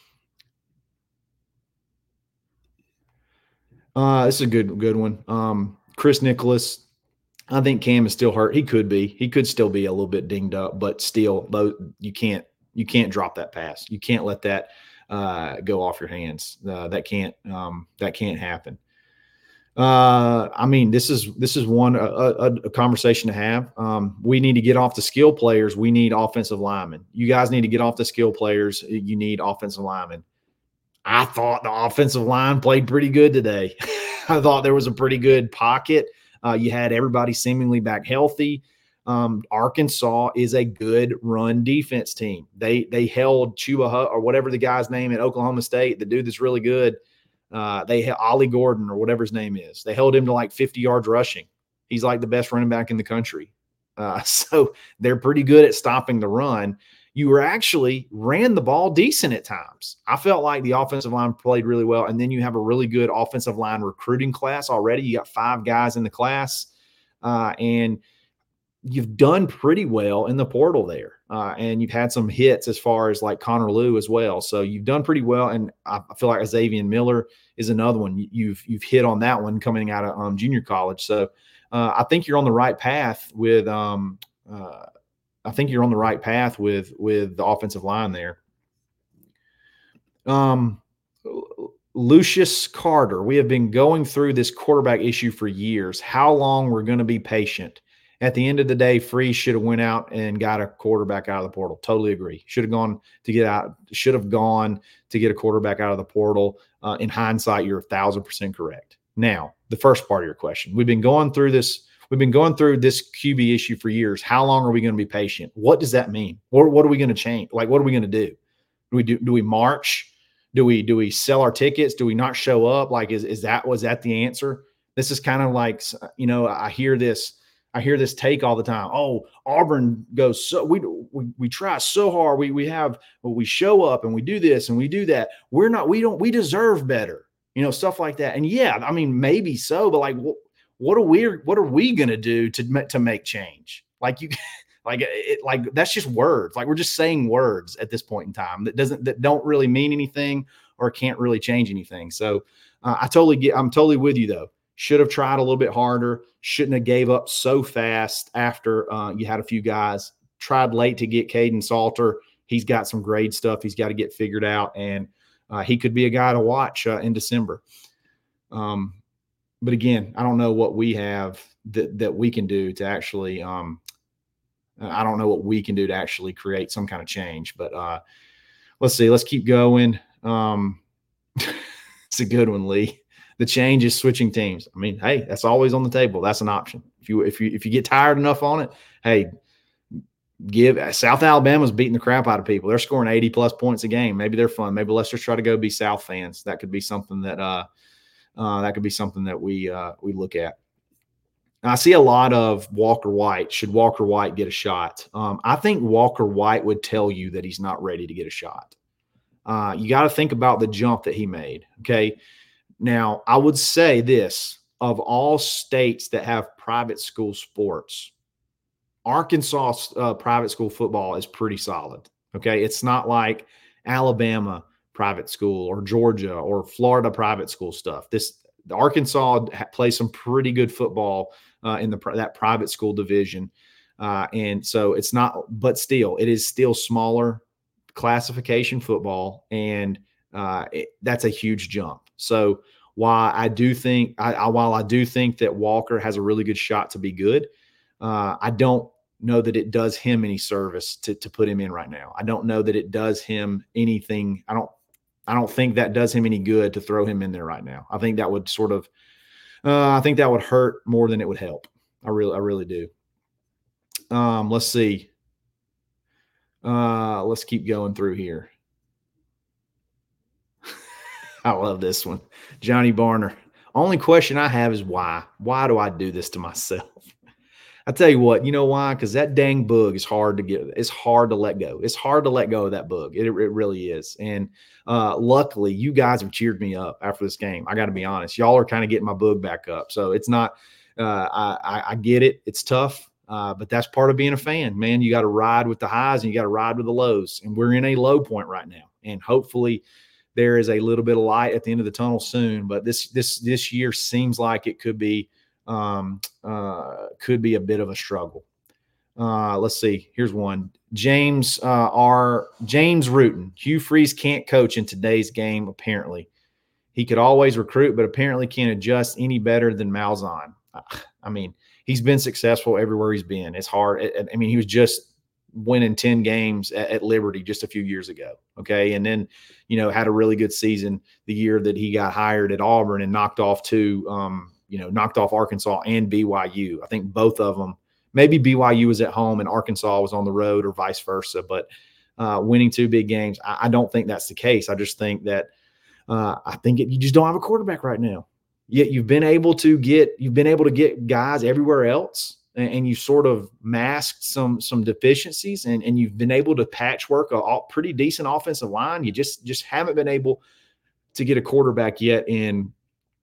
Uh, this is a good, good one. Um, Chris Nicholas. I think Cam is still hurt. He could be. He could still be a little bit dinged up, but still, though, you can't. You can't drop that pass. You can't let that uh, go off your hands. Uh, that can't. Um, that can't happen. Uh, I mean, this is this is one a, a, a conversation to have. Um, we need to get off the skill players. We need offensive linemen. You guys need to get off the skill players. You need offensive linemen. I thought the offensive line played pretty good today. I thought there was a pretty good pocket. Uh, you had everybody seemingly back healthy. Um, Arkansas is a good run defense team. They they held Chuba Hubbard, or whatever the guy's name at Oklahoma State, the dude that's really good. Uh, they had Ollie Gordon or whatever his name is. They held him to like fifty yards rushing. He's like the best running back in the country. Uh, so they're pretty good at stopping the run. You were actually ran the ball decent at times. I felt like the offensive line played really well. And then you have a really good offensive line recruiting class already. You got five guys in the class. Uh, and you've done pretty well in the portal there. Uh, and you've had some hits as far as like Connor Lew as well. So you've done pretty well. And I feel like Xavier Miller is another one. You've, you've hit on that one coming out of um, junior college. So uh, I think you're on the right path with, um, uh, I think you're on the right path with, with the offensive line there. Um, Lucius Carter, we have been going through this quarterback issue for years. How long we're going to be patient? At the end of the day, Freeze should have went out and got a quarterback out of the portal. Totally agree. Should have gone to get out. Should have gone to get a quarterback out of the portal. Uh, in hindsight, you're a thousand percent correct. Now, the first part of your question, we've been going through this. We've been going through this Q B issue for years. How long are we going to be patient? What does that mean? What, what are we going to change? Like, what are we going to do? Do we do? Do we march? Do we do we sell our tickets? Do we not show up? Like, is is that was that the answer? This is kind of like, you know, I hear this. I hear this take all the time. Oh, Auburn goes so we we, we try so hard. We we have we show up and we do this and we do that. We're not. We don't. We deserve better. You know, stuff like that. And yeah, I mean, maybe so. But like, what, what are we? What are we gonna do to to make change? Like you, like it. Like that's just words. Like we're just saying words at this point in time that doesn't that don't really mean anything or can't really change anything. So uh, I totally get. I'm totally with you though. Should have tried a little bit harder. Shouldn't have gave up so fast after uh, you had a few guys. Tried late to get Caden Salter. He's got some grade stuff he's got to get figured out, and uh, he could be a guy to watch uh, in December. Um, but again, I don't know what we have that that we can do to actually um, – I don't know what we can do to actually create some kind of change. But uh, let's see. Let's keep going. Um, it's a good one, Lee. The change is switching teams. I mean, hey, that's always on the table. That's an option. If you if you if you get tired enough on it, hey, give South Alabama's beating the crap out of people. They're scoring eighty plus points a game. Maybe they're fun. Maybe let's just try to go be South fans. That could be something that uh, uh that could be something that we uh we look at. I see a lot of Walker White. Should Walker White get a shot? Um, I think Walker White would tell you that he's not ready to get a shot. Uh, you got to think about the jump that he made. Okay. Now, I would say this, of all states that have private school sports, Arkansas uh, private school football is pretty solid, okay? It's not like Alabama private school or Georgia or Florida private school stuff. This the Arkansas plays some pretty good football uh, in the that private school division, uh, and so it's not – but still, it is still smaller classification football, and uh, it, that's a huge jump. So while I do think, I, I, while I do think that Walker has a really good shot to be good, uh, I don't know that it does him any service to to put him in right now. I don't know that it does him anything. I don't, I don't think that does him any good to throw him in there right now. I think that would sort of, uh, I think that would hurt more than it would help. I really, I really do. Um, let's see. Uh, let's keep going through here. I love this one. Johnny Barner. Only question I have is why? Why do I do this to myself? I tell you what, you know why? Because that dang bug is hard to get. It's hard to let go. It's hard to let go of that bug. It, it really is. And uh, luckily, you guys have cheered me up after this game. I got to be honest. Y'all are kind of getting my bug back up. So it's not uh, – I, I get it. It's tough. Uh, but that's part of being a fan, man. You got to ride with the highs and you got to ride with the lows. And we're in a low point right now. And hopefully – there is a little bit of light at the end of the tunnel soon, but this this this year seems like it could be um, uh, could be a bit of a struggle. Uh, let's see. Here's one. James uh, R. James Rutan. Hugh Freeze can't coach in today's game. Apparently, he could always recruit, but apparently can't adjust any better than Malzahn. I mean, he's been successful everywhere he's been. It's hard. I mean, he was just winning ten games at, at Liberty just a few years ago. Okay. And then, you know, had a really good season the year that he got hired at Auburn and knocked off two, um, you know, knocked off Arkansas and B Y U. I think both of them, maybe B Y U was at home and Arkansas was on the road or vice versa, but uh, winning two big games, I, I don't think that's the case. I just think that uh, I think it, you just don't have a quarterback right now. Yet you've been able to get, you've been able to get guys everywhere else. And you sort of masked some some deficiencies, and, and you've been able to patchwork a, a pretty decent offensive line. You just just haven't been able to get a quarterback yet in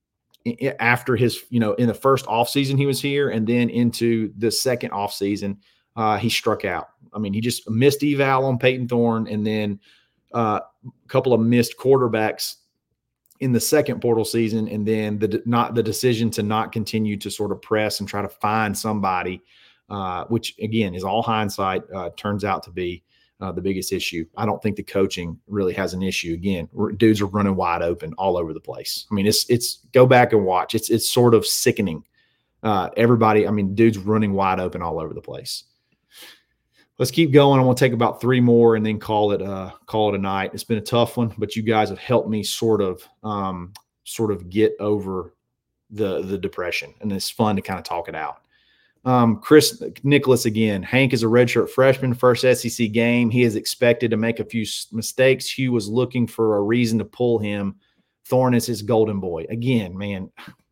after his, you know, in the first offseason he was here and then into the second offseason, uh, he struck out. I mean, he just missed eval on Peyton Thorne and then uh, a couple of missed quarterbacks in the second portal season, and then the not the decision to not continue to sort of press and try to find somebody, uh, which again is all hindsight, uh, turns out to be uh, the biggest issue. I don't think the coaching really has an issue. Again, dudes are running wide open all over the place. I mean, it's it's go back and watch. It's it's sort of sickening. Uh, everybody, I mean, dudes running wide open all over the place. Let's keep going. I want to take about three more and then call it uh, call it a night. It's been a tough one, but you guys have helped me sort of um, sort of get over the the depression, and it's fun to kind of talk it out. Um, Chris Nicholas again. Hank is a redshirt freshman, first S E C game. He is expected to make a few mistakes. Hugh was looking for a reason to pull him. Thorne is his golden boy. Again, man,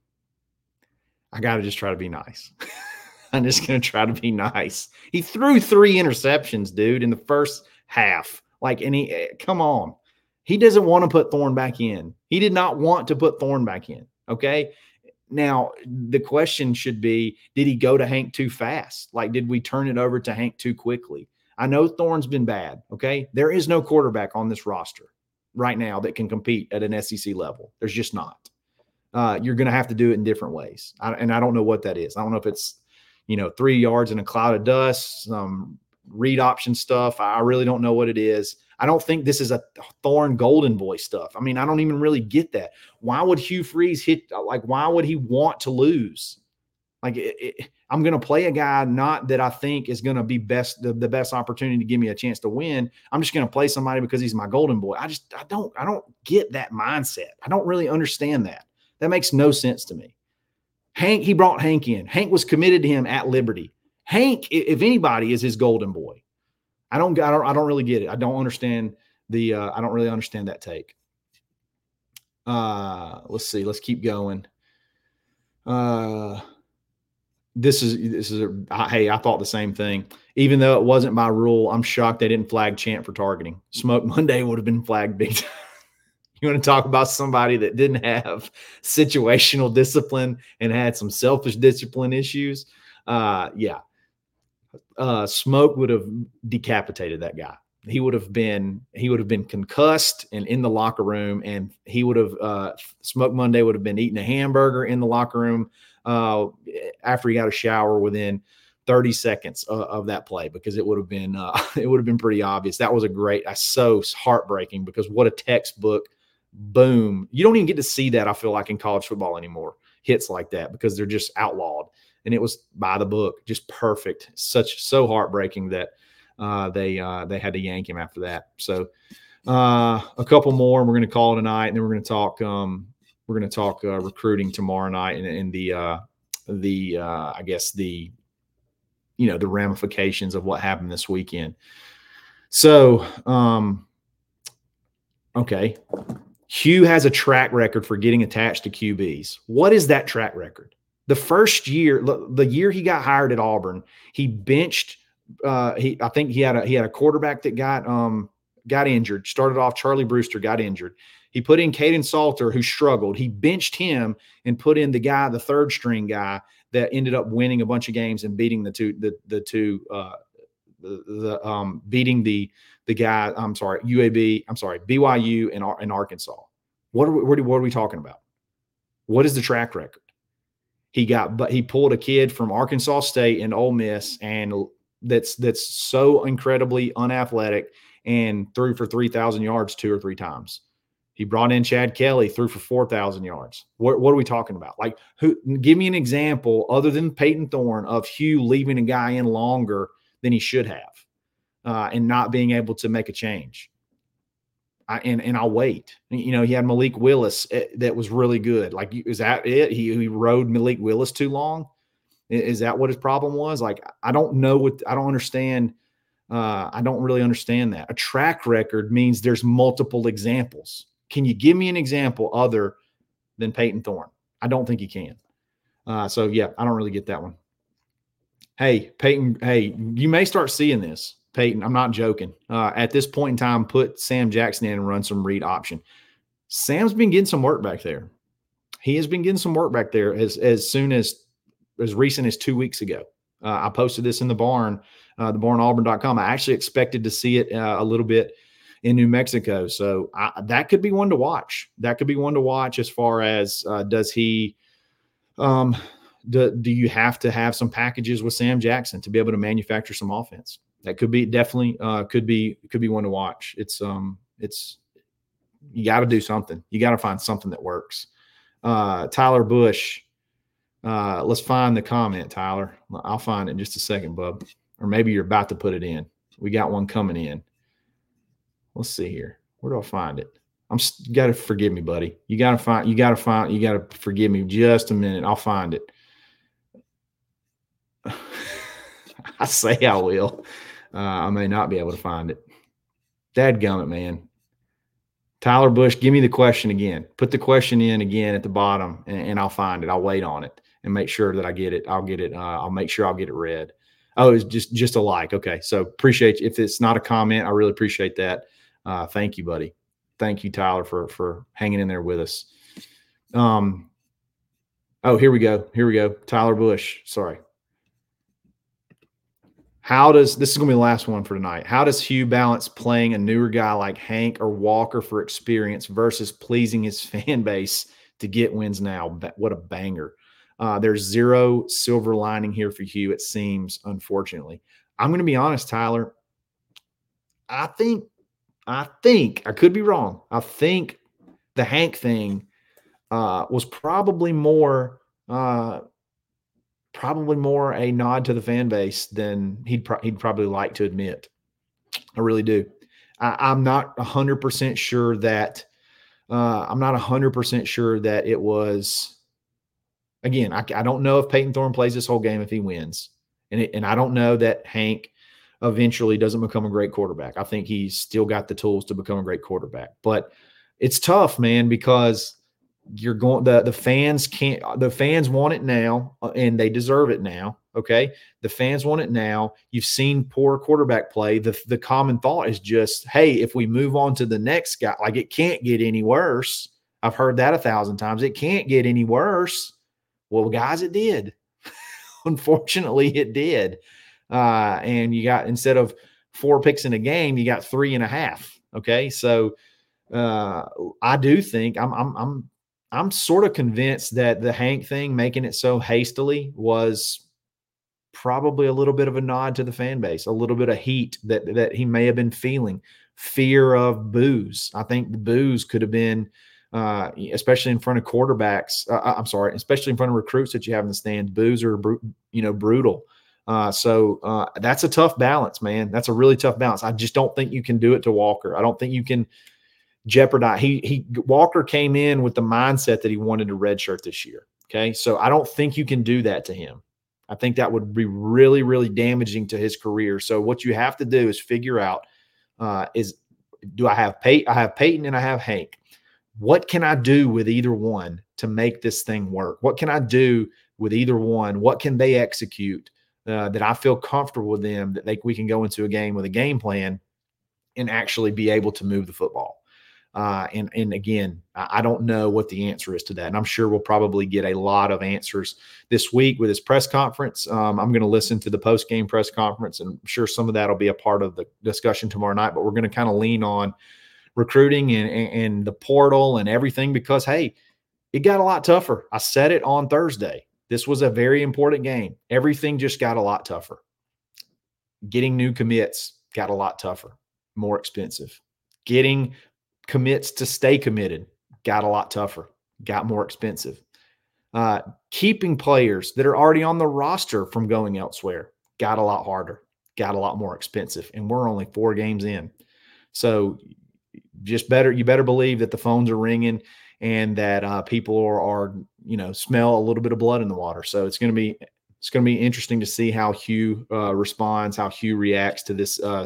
I got to just try to be nice. I'm just going to try to be nice. He threw three interceptions, dude, in the first half. Like, and he, come on. He doesn't want to put Thorne back in. He did not want to put Thorne back in, okay? Now, the question should be, did he go to Hank too fast? Like, did we turn it over to Hank too quickly? I know Thorne's been bad, okay? There is no quarterback on this roster right now that can compete at an S E C level. There's just not. Uh, you're going to have to do it in different ways. I, and I don't know what that is. I don't know if it's, you know, three yards in a cloud of dust, some read option stuff. I really don't know what it is. I don't think this is a Thorne golden boy stuff. I mean, I don't even really get that. Why would Hugh Freeze hit? Like, why would he want to lose? Like, it, it, I'm going to play a guy not that I think is going to be best, the, the best opportunity to give me a chance to win. I'm just going to play somebody because he's my golden boy. I just, I don't, I don't get that mindset. I don't really understand that. That makes no sense to me. Hank, he brought Hank in. Hank was committed to him at Liberty. Hank, if anybody, is his golden boy. I don't, I don't, I don't really get it. I don't understand the, uh, I don't really understand that take. Uh, let's see. Let's keep going. Uh, this is, this is, a, I, hey, I thought the same thing. Even though it wasn't by rule, I'm shocked they didn't flag Chant for targeting. Smoke Monday would have been flagged big time. You want to talk about somebody that didn't have situational discipline and had some selfish discipline issues? Uh, yeah. Uh, Smoke would have decapitated that guy. He would have been, he would have been concussed and in the locker room, and he would have, uh, Smoke Monday would have been eating a hamburger in the locker room uh, after he got a shower within thirty seconds of, of that play, because it would have been, uh, it would have been pretty obvious. That was a great, uh, so heartbreaking, because what a textbook boom. You don't even get to see that, I feel like, in college football anymore. Hits like that, because they're just outlawed. And it was by the book, just perfect. Such so heartbreaking that uh, they uh, they had to yank him after that. So uh, a couple more, and we're going to call it a night, and then we're going to talk. Um, we're going to talk uh, recruiting tomorrow night, and, and the uh, the uh, I guess the you know the ramifications of what happened this weekend. So um, okay. Hugh has a track record for getting attached to Q Bs. What is that track record? The first year, the year he got hired at Auburn, he benched. Uh, he, I think he had a he had a quarterback that got um got injured. Started off, Charlie Brewster got injured. He put in Caden Salter, who struggled. He benched him and put in the guy, the third string guy, that ended up winning a bunch of games and beating the two the the two uh, the, the um beating the. The guy, I'm sorry, U A B, I'm sorry, B Y U and, and Arkansas. What are we, what are, what are we talking about? What is the track record? He got, but he pulled a kid from Arkansas State and Ole Miss, and that's that's so incredibly unathletic, and threw for three thousand yards two or three times. He brought in Chad Kelly, threw for four thousand yards. What, what are we talking about? Like, who? Give me an example other than Peyton Thorne of Hugh leaving a guy in longer than he should have. Uh, and not being able to make a change. I, and, and I'll wait. You know, he had Malik Willis that was really good. Like, is that it? He, he rode Malik Willis too long? Is that what his problem was? Like, I don't know what, I don't understand. Uh, I don't really understand that. A track record means there's multiple examples. Can you give me an example other than Peyton Thorne? I don't think you can. Uh, so, yeah, I don't really get that one. Hey, Peyton, hey, you may start seeing this. Peyton, I'm not joking. Uh, at this point in time, put Sam Jackson in and run some read option. Sam's been getting some work back there. he has been getting some work back there as as soon as as recent as two weeks ago. Uh, I posted this in the barn, uh, the barn auburn dot com. I actually expected to see it uh, a little bit in New Mexico. So I, that could be one to watch. That could be one to watch as far as uh, does he um, do, do you have to have some packages with Sam Jackson to be able to manufacture some offense? That could be definitely uh, could be could be one to watch. It's um it's you got to do something. You got to find something that works. Uh, Tyler Bush. Uh, let's find the comment, Tyler. I'll find it in just a second, bub. Or maybe you're about to put it in. We got one coming in. Let's see here. Where do I find it? I'm you got to forgive me, buddy. You got to find. You got to find. You got to forgive me just a minute. I'll find it. I say I will. Uh, I may not be able to find it. Dadgummit, man. Tyler Bush, give me the question again. Put the question in again at the bottom, and, and I'll find it. I'll wait on it and make sure that I get it. I'll get it. Uh, I'll make sure I'll get it read. Oh, it's just just a like. Okay, so appreciate you. If it's not a comment, I really appreciate that. Uh, thank you, buddy. Thank you, Tyler, for for hanging in there with us. Um. Oh, here we go. Here we go. Tyler Bush. Sorry. How does this is going to be the last one for tonight? How does Hugh balance playing a newer guy like Hank or Walker for experience versus pleasing his fan base to get wins now? What a banger. Uh, there's zero silver lining here for Hugh, it seems, unfortunately. I'm going to be honest, Tyler. I think, I think, I could be wrong. I think the Hank thing uh, was probably more, uh, probably more a nod to the fan base than he'd, pro- he'd probably like to admit. I really do. I, I'm not one hundred percent sure that, uh, I'm not one hundred percent sure that it was. Again, I, I don't know if Peyton Thorne plays this whole game if he wins. And, it, and I don't know that Hank eventually doesn't become a great quarterback. I think he's still got the tools to become a great quarterback. But it's tough, man, because you're going the, the fans can't – the fans want it now, and they deserve it now, okay? The fans want it now. You've seen poor quarterback play. The, the common thought is just, hey, if we move on to the next guy, like it can't get any worse. I've heard that a thousand times. It can't get any worse. Well, guys, it did. Unfortunately, it did. Uh, and you got, instead of four picks in a game, you got three and a half. Okay. So uh, I do think I'm, I'm, I'm, I'm sort of convinced that the Hank thing, making it so hastily, was probably a little bit of a nod to the fan base, a little bit of heat that, that he may have been feeling, fear of boos. I think the boos could have been, Uh, especially in front of quarterbacks. Uh, I'm sorry, especially in front of recruits that you have in the stands. Boos are, you know, brutal. Uh, so uh, that's a tough balance, man. That's a really tough balance. I just don't think you can do it to Walker. I don't think you can jeopardize. He he Walker came in with the mindset that he wanted to redshirt this year. Okay, so I don't think you can do that to him. I think that would be really, really damaging to his career. So what you have to do is figure out uh, is do I have Peyton? I have Peyton and I have Hank. What can I do with either one to make this thing work? What can I do with either one? What can they execute uh, that I feel comfortable with them, that they, we can go into a game with a game plan and actually be able to move the football? Uh, and, and again, I, I don't know what the answer is to that. And I'm sure we'll probably get a lot of answers this week with his press conference. Um, I'm going to listen to the post-game press conference, and I'm sure some of that will be a part of the discussion tomorrow night, but we're going to kind of lean on recruiting and, and, and the portal and everything, because, hey, it got a lot tougher. I said it on Thursday. This was a very important game. Everything just got a lot tougher. Getting new commits got a lot tougher, more expensive. Getting commits to stay committed got a lot tougher, got more expensive. Uh, keeping players that are already on the roster from going elsewhere got a lot harder, got a lot more expensive. And we're only four games in. So just better, you better believe that the phones are ringing and that uh, people are, are, you know, smell a little bit of blood in the water. So it's going to be, it's going to be interesting to see how Hugh uh, responds, how Hugh reacts to this, uh,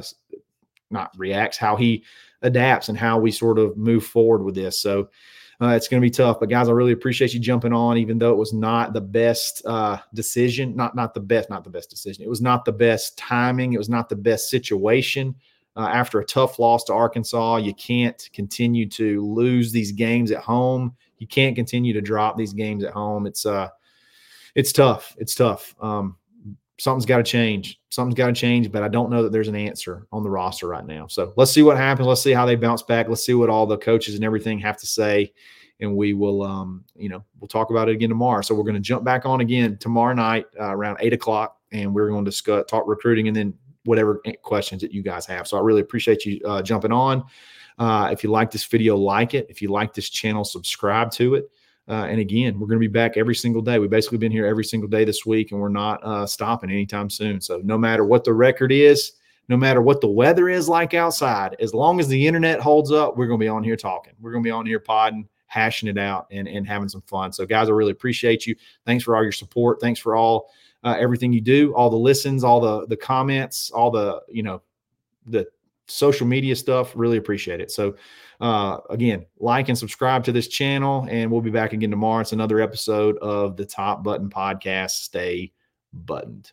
not reacts, how he adapts and how we sort of move forward with this. So uh, it's going to be tough, but guys, I really appreciate you jumping on, even though it was not the best uh, decision, not, not the best, not the best decision. It was not the best timing. It was not the best situation. Uh, after a tough loss to Arkansas, you can't continue to lose these games at home. You can't continue to drop these games at home. It's uh, it's tough. It's tough. Um, something's got to change. Something's got to change, but I don't know that there's an answer on the roster right now. So let's see what happens. Let's see how they bounce back. Let's see what all the coaches and everything have to say. And we will, um, you know, we'll talk about it again tomorrow. So we're going to jump back on again tomorrow night uh, around eight o'clock, and we're going to discuss, talk recruiting, and then whatever questions that you guys have. So I really appreciate you uh, jumping on. Uh, if you like this video, like it. If you like this channel, subscribe to it. Uh, and again, we're going to be back every single day. We've basically been here every single day this week, and we're not uh, stopping anytime soon. So no matter what the record is, no matter what the weather is like outside, as long as the internet holds up, we're going to be on here talking. We're going to be on here podding, hashing it out, and, and having some fun. So guys, I really appreciate you. Thanks for all your support. Thanks for all, uh, everything you do, all the listens, all the, the comments, all the, you know, the social media stuff. Really appreciate it. So uh, again, like and subscribe to this channel, and we'll be back again tomorrow. It's another episode of the Top Button Podcast. Stay buttoned.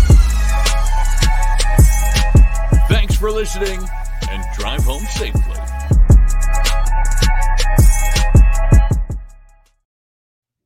Thanks for listening, and drive home safely.